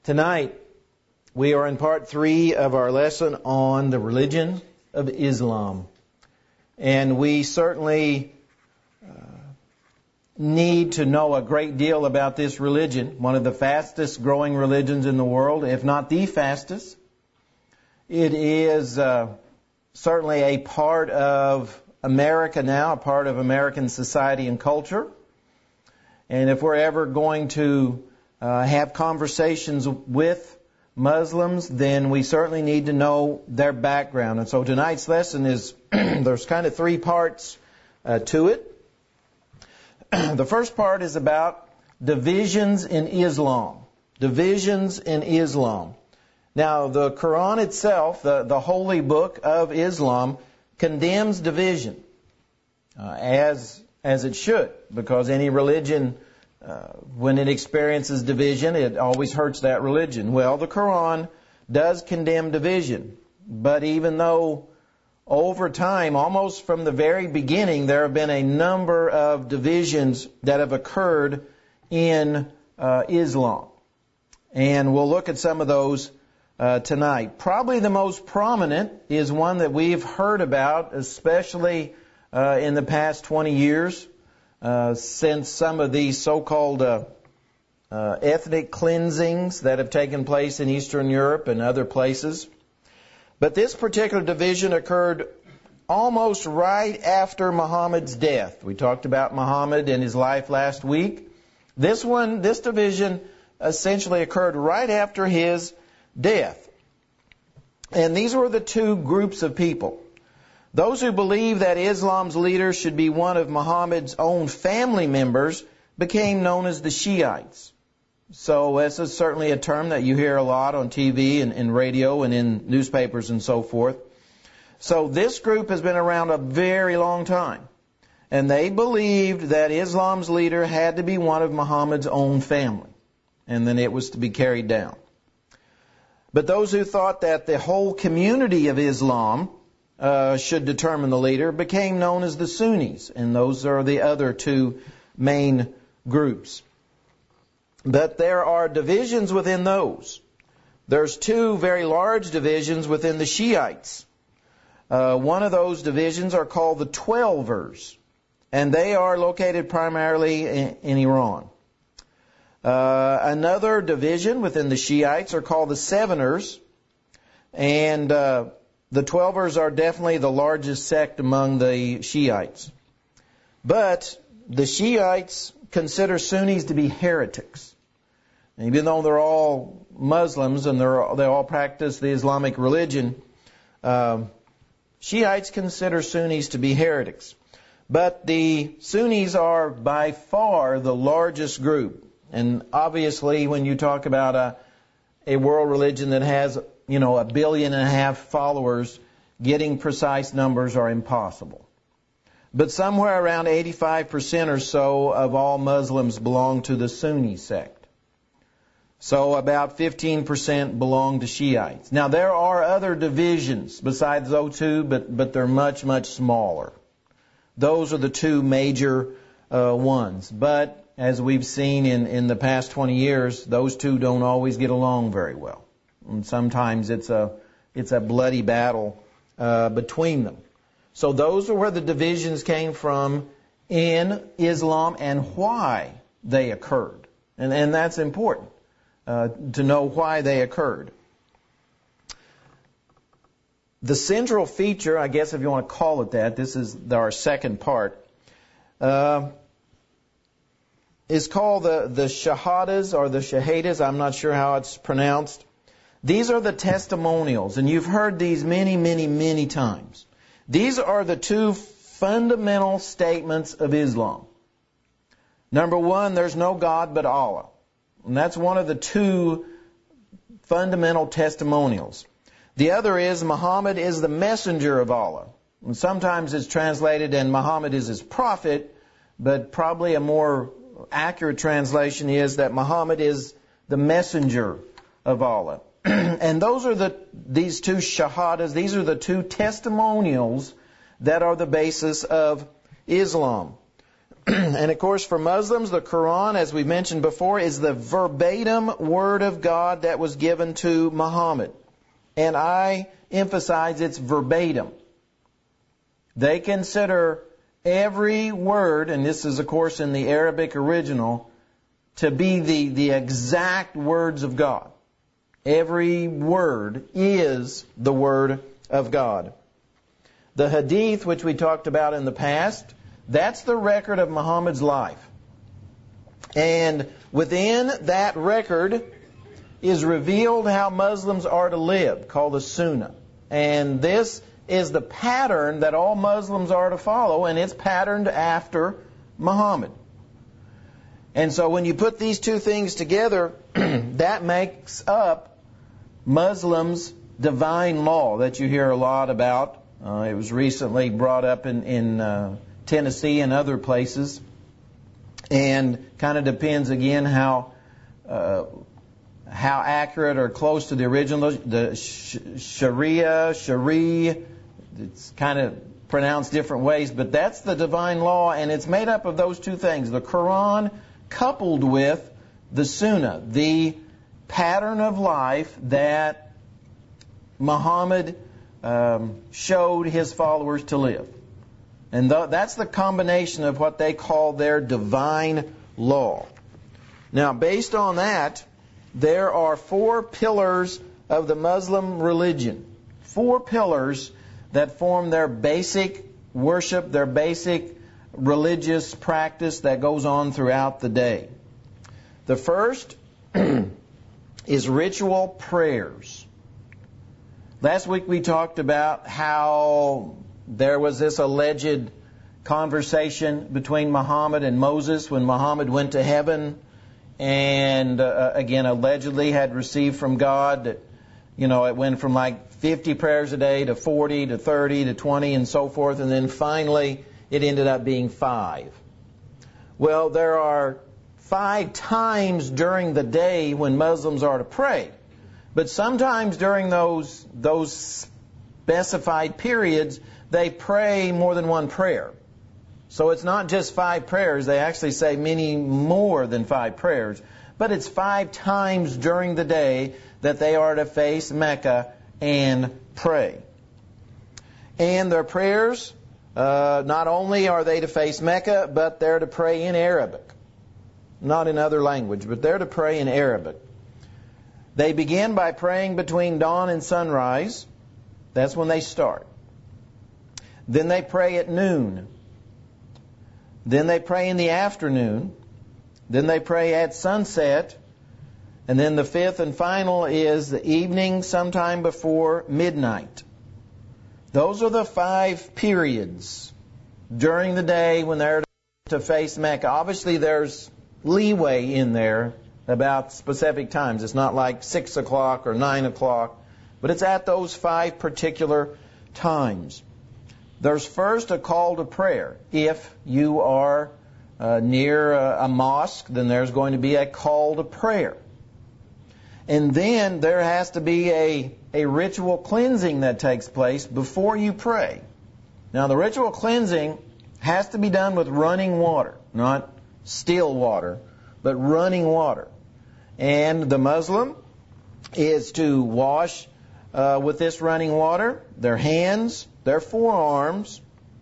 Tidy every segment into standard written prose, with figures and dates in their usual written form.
Tonight, we are in part 3 of our lesson on the religion of Islam. And we certainly need to know a great deal about this religion, one of the fastest growing religions in the world, if not the fastest. It is certainly a part of America now, a part of American society and culture. And if we're ever going to have conversations with Muslims, then we certainly need to know their background. And so tonight's lesson is, there's kind of 3 parts to it. The first part is about divisions in Islam. Divisions in Islam. Now, the Quran itself, the holy book of Islam, condemns division, as it should, because any religion, when it experiences division, it always hurts that religion. Well, the Quran does condemn division, but even though over time, almost from the very beginning, there have been a number of divisions that have occurred in Islam. And we'll look at some of those tonight. Probably the most prominent is one that we've heard about, especially in the past 20 years, since some of these so-called ethnic cleansings that have taken place in Eastern Europe and other places. But this particular division occurred almost right after Muhammad's death. We talked about Muhammad and his life last week. This division essentially occurred right after his death. And these were the 2 groups of people. Those who believe that Islam's leader should be one of Muhammad's own family members became known as the Shiites. So this is certainly a term that you hear a lot on TV and radio and in newspapers and so forth. So this group has been around a very long time. And they believed that Islam's leader had to be one of Muhammad's own family. And then it was to be carried down. But those who thought that the whole community of Islam should determine the leader became known as the Sunnis. And those are the other 2 main groups. But there are divisions within those. There's 2 very large divisions within the Shiites. One of those divisions are called the Twelvers, and they are located primarily in Iran. Another division within the Shiites are called the Seveners, and the Twelvers are definitely the largest sect among the Shiites. But the Shiites consider Sunnis to be heretics. And even though they're all Muslims and they all practice the Islamic religion, Shiites consider Sunnis to be heretics. But the Sunnis are by far the largest group. And obviously when you talk about a world religion that has, 1.5 billion followers, getting precise numbers are impossible. But somewhere around 85% or so of all Muslims belong to the Sunni sect. So about 15% belong to Shiites. Now there are other divisions besides those 2, but they're much, much smaller. Those are the 2 major ones. But as we've seen in the past 20 years, those 2 don't always get along very well. And sometimes it's a bloody battle between them. So those are where the divisions came from in Islam and why they occurred. And that's important. To know why they occurred. The central feature, I guess if you want to call it that, this is our second part, is called the Shahadas or the Shahadas. I'm not sure how it's pronounced. These are the testimonials, and you've heard these many, many, many times. These are the 2 fundamental statements of Islam. Number 1, there's no God but Allah. And that's one of the 2 fundamental testimonials. The other is Muhammad is the messenger of Allah. And sometimes it's translated and Muhammad is his prophet, but probably a more accurate translation is that Muhammad is the messenger of Allah. And those are these 2 shahadas, these are the 2 testimonials that are the basis of Islam. And of course, for Muslims, the Quran, as we mentioned before, is the verbatim Word of God that was given to Muhammad. And I emphasize it's verbatim. They consider every word, and this is of course in the Arabic original, to be the exact words of God. Every word is the Word of God. The Hadith, which we talked about in the past, that's the record of Muhammad's life. And within that record is revealed how Muslims are to live, called the Sunnah. And this is the pattern that all Muslims are to follow, and it's patterned after Muhammad. And so when you put these two things together, that makes up Muslims' divine law that you hear a lot about. It was recently brought up in Tennessee and other places, and kind of depends again how accurate or close to the original. The Sharia, it's kind of pronounced different ways, but that's the divine law, and it's made up of those two things: the Quran coupled with the Sunnah, the pattern of life that Muhammad showed his followers to live. And that's the combination of what they call their divine law. Now, based on that, there are 4 pillars of the Muslim religion. 4 pillars that form their basic worship, their basic religious practice that goes on throughout the day. The first is ritual prayers. Last week we talked about how there was this alleged conversation between Muhammad and Moses when Muhammad went to heaven and again allegedly had received from God that, it went from like 50 prayers a day to 40 to 30 to 20 and so forth, and then finally it ended up being 5. Well, there are 5 times during the day when Muslims are to pray. But sometimes during those specified periods, they pray more than one prayer. So it's not just 5 prayers. They actually say many more than 5 prayers. But it's 5 times during the day that they are to face Mecca and pray. And their prayers, not only are they to face Mecca, but they're to pray in Arabic. Not in other language, but they're to pray in Arabic. They begin by praying between dawn and sunrise. That's when they start. Then they pray at noon. Then they pray in the afternoon. Then they pray at sunset. And then the 5th and final is the evening, sometime before midnight. Those are the 5 periods during the day when they're to face Mecca. Obviously, there's leeway in there about specific times. It's not like 6 o'clock or 9 o'clock, but it's at those 5 particular times. There's first a call to prayer. If you are near a mosque, then there's going to be a call to prayer. And then there has to be a ritual cleansing that takes place before you pray. Now, the ritual cleansing has to be done with running water, not still water, but running water. And the Muslim is to wash with this running water their hands, their forearms,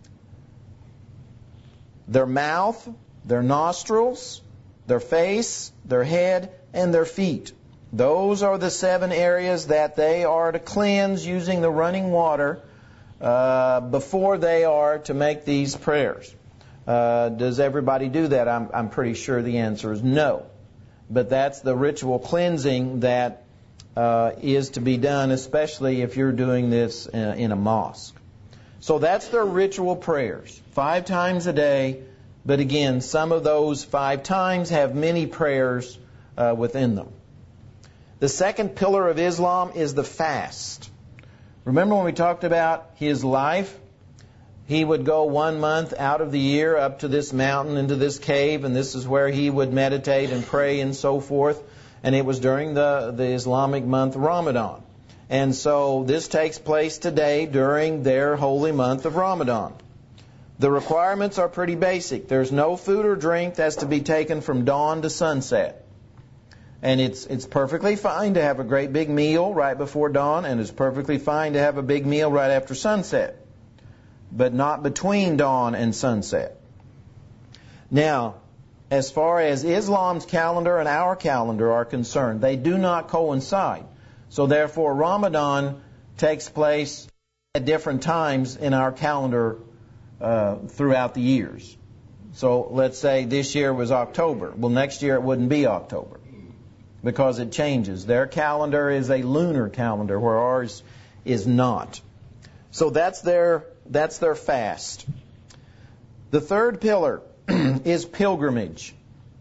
their mouth, their nostrils, their face, their head, and their feet. Those are the 7 areas that they are to cleanse using the running water before they are to make these prayers. Does everybody do that? I'm pretty sure the answer is no. But that's the ritual cleansing that is to be done, especially if you're doing this in a mosque. So that's their ritual prayers, 5 times a day. But again, some of those 5 times have many prayers within them. The second pillar of Islam is the fast. Remember when we talked about his life? He would go 1 month out of the year up to this mountain, into this cave, and this is where he would meditate and pray and so forth. And it was during the Islamic month Ramadan. And so this takes place today during their holy month of Ramadan. The requirements are pretty basic. There's no food or drink that's to be taken from dawn to sunset. And it's perfectly fine to have a great big meal right before dawn, and it's perfectly fine to have a big meal right after sunset, but not between dawn and sunset. Now, as far as Islam's calendar and our calendar are concerned, they do not coincide. So therefore, Ramadan takes place at different times in our calendar throughout the years. So let's say this year was October. Well, next year it wouldn't be October because it changes. Their calendar is a lunar calendar where ours is not. So that's their fast. The third pillar is pilgrimage.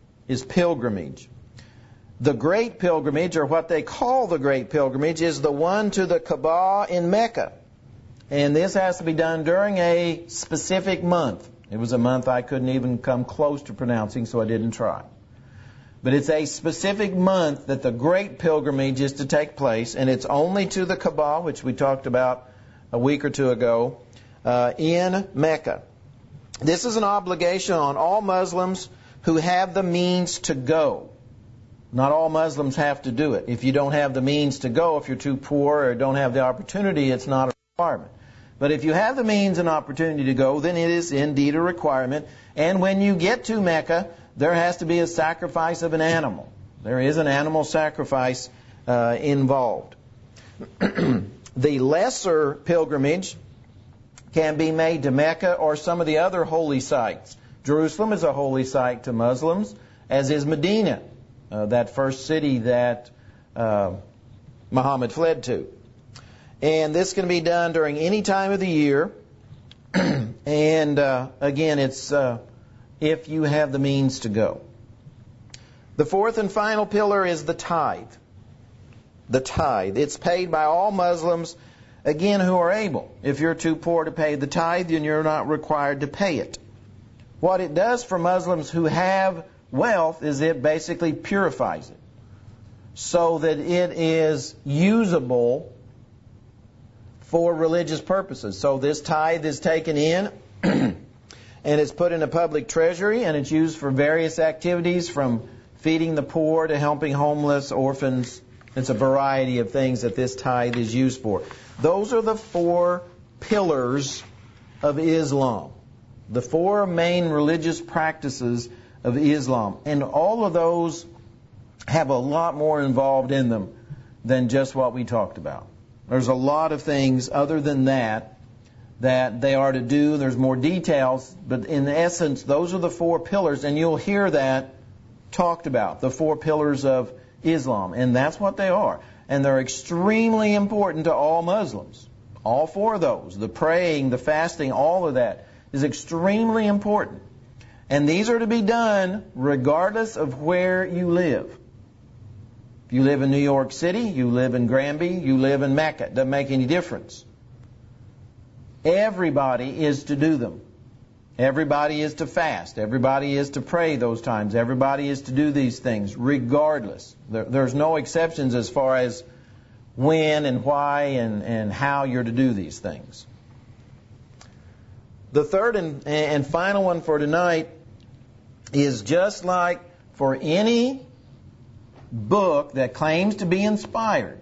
The great pilgrimage, or what they call the great pilgrimage, is the one to the Kaaba in Mecca. And this has to be done during a specific month. It was a month I couldn't even come close to pronouncing, so I didn't try. But it's a specific month that the great pilgrimage is to take place, and it's only to the Kaaba, which we talked about a week or two ago, in Mecca. This is an obligation on all Muslims who have the means to go. Not all Muslims have to do it. If you don't have the means to go, if you're too poor or don't have the opportunity, it's not a requirement. But if you have the means and opportunity to go, then it is indeed a requirement. And when you get to Mecca, there has to be a sacrifice of an animal. There is an animal sacrifice involved. The lesser pilgrimage can be made to Mecca or some of the other holy sites. Jerusalem is a holy site to Muslims, as is Medina, that first city that Muhammad fled to. And this can be done during any time of the year. And again, it's if you have the means to go. The fourth and final pillar is the tithe. The tithe. It's paid by all Muslims, again, who are able. If you're too poor to pay the tithe, then you're not required to pay it. What it does for Muslims who have wealth is it basically purifies it so that it is usable for religious purposes. So this tithe is taken in and it's put in a public treasury, and it's used for various activities from feeding the poor to helping homeless, orphans. It's a variety of things that this tithe is used for. Those are the four pillars of Islam. The four main religious practices of Islam. And all of those have a lot more involved in them than just what we talked about. There's a lot of things other than that they are to do. There's more details, but in essence, those are the four pillars, and you'll hear that talked about, the four pillars of Islam, and that's what they are. And they're extremely important to all Muslims. All four of those, the praying, the fasting, all of that is extremely important. And these are to be done regardless of where you live. If you live in New York City, you live in Granby, you live in Mecca, it doesn't make any difference. Everybody is to do them. Everybody is to fast. Everybody is to pray those times. Everybody is to do these things regardless. There's no exceptions as far as when and why and how you're to do these things. The third and final one for tonight is just like for any book that claims to be inspired.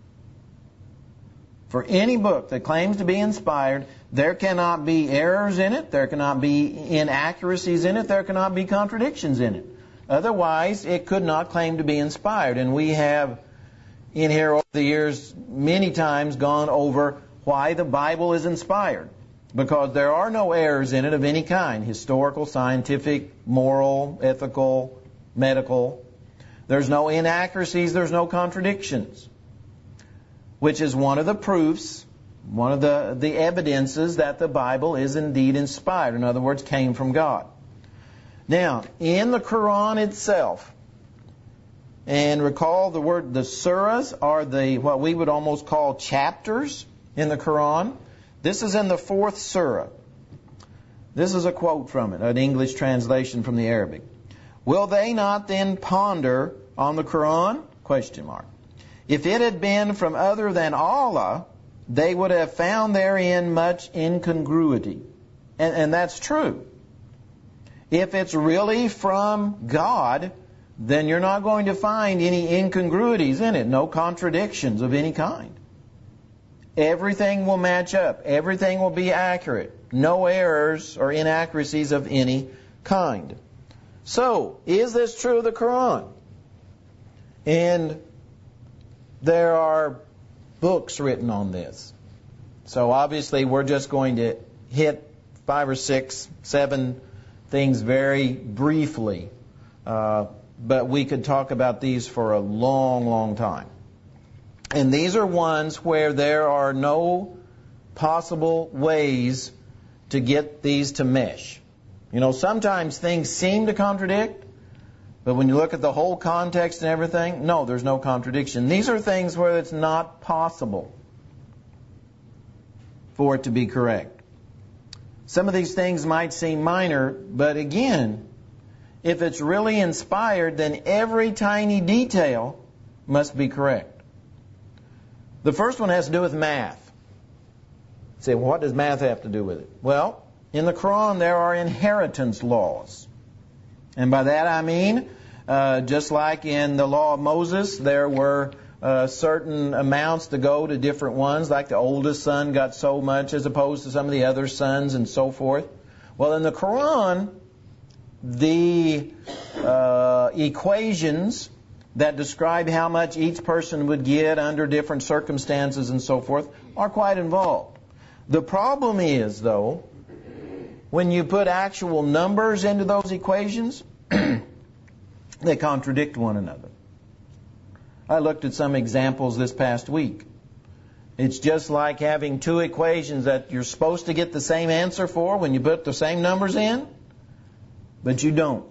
For any book that claims to be inspired, there cannot be errors in it, there cannot be inaccuracies in it, there cannot be contradictions in it. Otherwise, it could not claim to be inspired. And we have in here over the years many times gone over why the Bible is inspired. Because there are no errors in it of any kind, historical, scientific, moral, ethical, medical. There's no inaccuracies, there's no contradictions. Which is one of the proofs, one of the evidences that the Bible is indeed inspired. In other words, came from God. Now, in the Quran itself, and recall the surahs are what we would almost call chapters in the Quran. This is in the 4th surah. This is a quote from it, an English translation from the Arabic. Will they not then ponder on the Quran? ? If it had been from other than Allah, they would have found therein much incongruity And that's true. If it's really from God, then you're not going to find any incongruities in it, no contradictions of any kind. Everything will match up. Everything will be accurate. No errors or inaccuracies of any kind. So, is this true of the Quran? And there are books written on this. So obviously we're just going to hit 5 or 6, 7 things very briefly. But we could talk about these for a long, long time. And these are ones where there are no possible ways to get these to mesh. You know, sometimes things seem to contradict, but when you look at the whole context and everything, no, there's no contradiction. These are things where it's not possible for it to be correct. Some of these things might seem minor, but again, if it's really inspired, then every tiny detail must be correct. The first one has to do with math. You say, well, what does math have to do with it? Well, in the Quran there are inheritance laws. And by that I mean, just like in the law of Moses, there were certain amounts to go to different ones, like the oldest son got so much as opposed to some of the other sons and so forth. Well, in the Quran, the equations that describe how much each person would get under different circumstances and so forth are quite involved. The problem is, though, when you put actual numbers into those equations, they contradict one another. I looked at some examples this past week. It's just like having 2 equations that you're supposed to get the same answer for when you put the same numbers in, but you don't.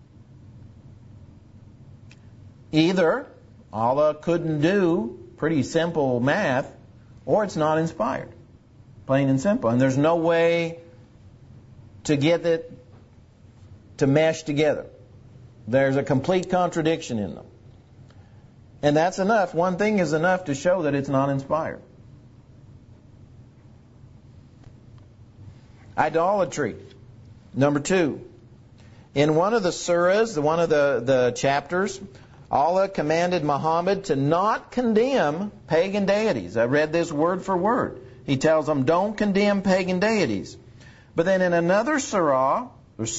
Either Allah couldn't do pretty simple math, or it's not inspired. Plain and simple. And there's no way to get it to mesh together. There's a complete contradiction in them. And that's enough. One thing is enough to show that it's not inspired. Idolatry. Number 2. In one of the surahs, one of the chapters, Allah commanded Muhammad to not condemn pagan deities. I read this word for word. He tells them, don't condemn pagan deities. But then in another surah,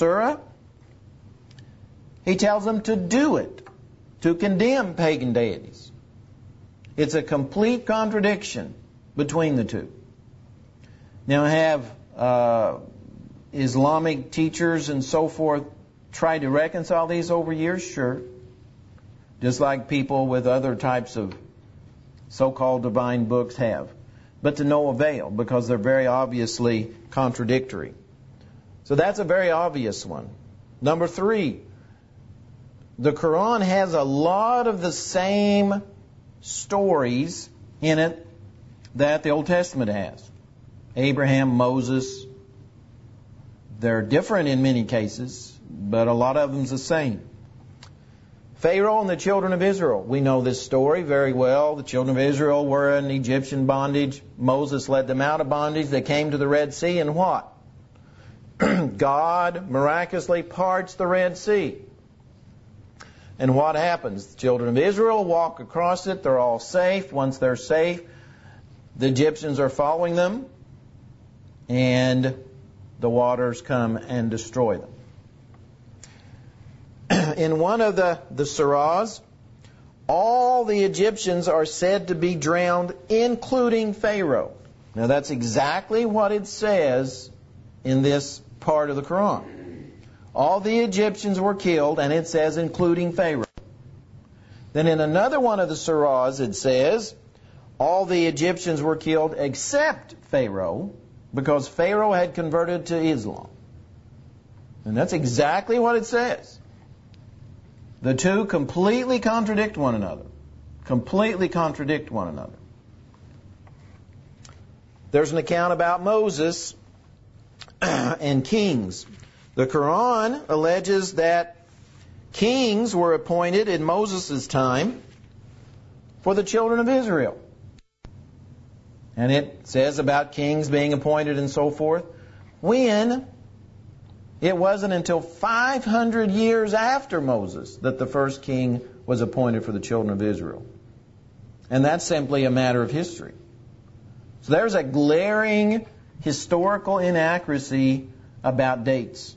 he tells them to do it, to condemn pagan deities. It's a complete contradiction between the two. Now, have Islamic teachers and so forth tried to reconcile these over years? Sure. Just like people with other types of so-called divine books have. But to no avail, because they're very obviously contradictory. So that's a very obvious one. Number 3, the Quran has a lot of the same stories in it that the Old Testament has. Abraham, Moses, they're different in many cases, but a lot of them's the same. Pharaoh and the children of Israel. We know this story very well. The children of Israel were in Egyptian bondage. Moses led them out of bondage. They came to the Red Sea, and what? God miraculously parts the Red Sea. And what happens? The children of Israel walk across it. They're all safe. Once they're safe, the Egyptians are following them, and the waters come and destroy them. In one of the surahs, all the Egyptians are said to be drowned, including Pharaoh. Now that's exactly what it says in this part of the Quran. All the Egyptians were killed, and it says including Pharaoh. Then in another one of the surahs it says, all the Egyptians were killed except Pharaoh, because Pharaoh had converted to Islam. And that's exactly what it says. The two completely contradict one another. Completely contradict one another. There's an account about Moses and kings. The Quran alleges that kings were appointed in Moses' time for the children of Israel. And it says about kings being appointed and so forth, when It wasn't until 500 years after Moses that the first king was appointed for the children of Israel. And that's simply a matter of history. So there's a glaring historical inaccuracy about dates.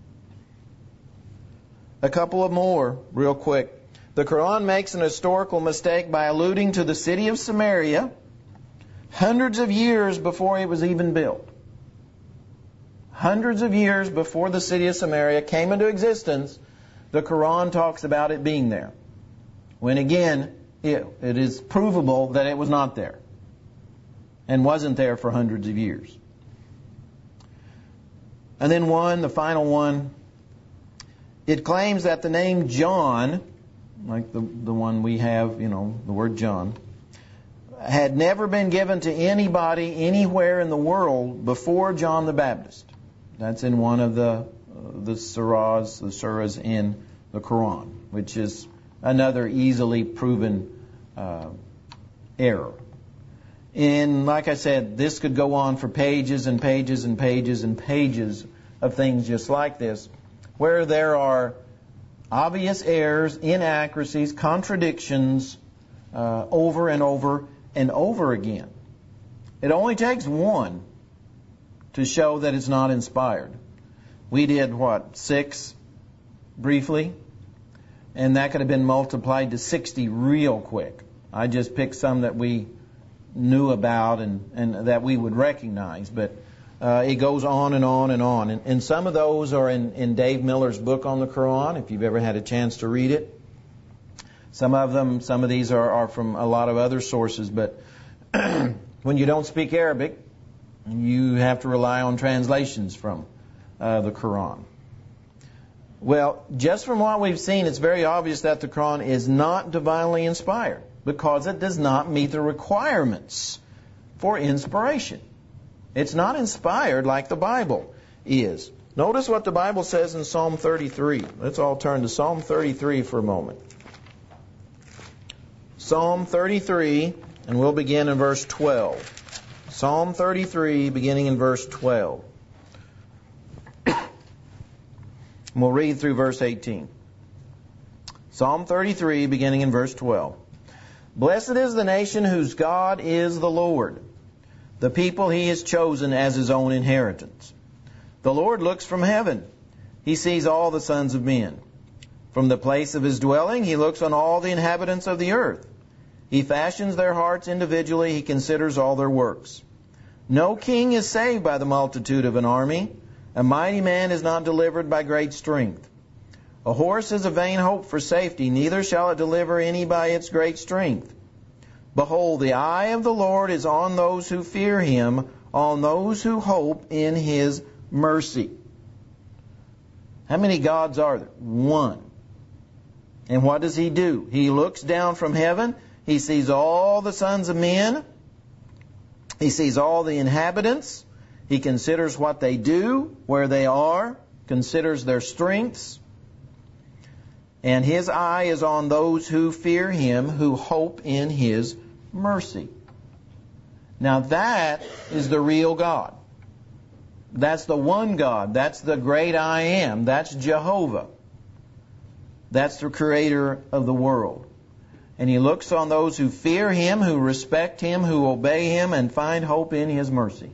A couple of more, real quick. The Quran makes an historical mistake by alluding to the city of Samaria hundreds of years before it was even built. Hundreds of years before the city of Samaria came into existence, the Quran talks about it being there. When again, it is provable that it was not there and wasn't there for hundreds of years. And then the final one, it claims that the name John, like the one we have, the word John, had never been given to anybody anywhere in the world before John the Baptist. That's in one of the surahs in the Quran, which is another easily proven error. And like I said, this could go on for pages and pages and pages and pages of things just like this, where there are obvious errors, inaccuracies, contradictions over and over and over again. It only takes one to show that it's not inspired. We did, 6 briefly? And that could have been multiplied to 60 real quick. I just picked some that we knew about and that we would recognize. But it goes on and on and on. And some of those are in Dave Miller's book on the Quran, if you've ever had a chance to read it. Some of these are from a lot of other sources. But when you don't speak Arabic, you have to rely on translations from the Quran. Well, just from what we've seen, it's very obvious that the Quran is not divinely inspired because it does not meet the requirements for inspiration. It's not inspired like the Bible is. Notice what the Bible says in Psalm 33. Let's all turn to Psalm 33 for a moment. Psalm 33, and we'll begin in verse 12. Psalm 33, beginning in verse 12. We'll read through verse 18. Psalm 33, beginning in verse 12. Blessed is the nation whose God is the Lord, the people He has chosen as His own inheritance. The Lord looks from heaven. He sees all the sons of men. From the place of His dwelling, He looks on all the inhabitants of the earth. He fashions their hearts individually. He considers all their works. No king is saved by the multitude of an army. A mighty man is not delivered by great strength. A horse is a vain hope for safety, neither shall it deliver any by its great strength. Behold, the eye of the Lord is on those who fear Him, on those who hope in His mercy. How many gods are there? One. And what does He do? He looks down from heaven. He sees all the sons of men. He sees all the inhabitants. He considers what they do, where they are, considers their strengths. And His eye is on those who fear Him, who hope in His mercy. Now that is the real God. That's the one God. That's the great I am. That's Jehovah. That's the creator of the world. And He looks on those who fear Him, who respect Him, who obey Him, and find hope in His mercy.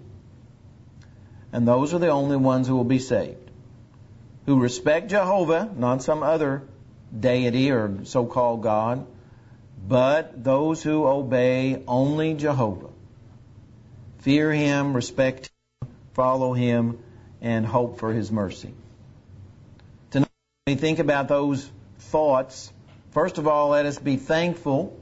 And those are the only ones who will be saved. Who respect Jehovah, not some other deity or so-called God, but those who obey only Jehovah. Fear Him, respect Him, follow Him, and hope for His mercy. Tonight, when we think about those thoughts, first of all, let us be thankful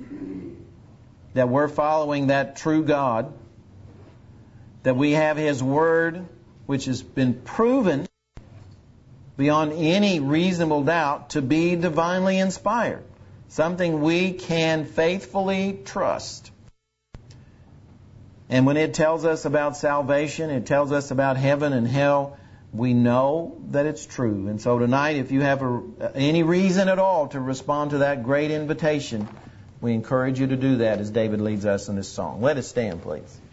that we're following that true God, that we have His Word, which has been proven beyond any reasonable doubt to be divinely inspired, something we can faithfully trust. And when it tells us about salvation, it tells us about heaven and hell, we know that it's true. And so tonight, if you have any reason at all to respond to that great invitation, we encourage you to do that as David leads us in this song. Let us stand, please.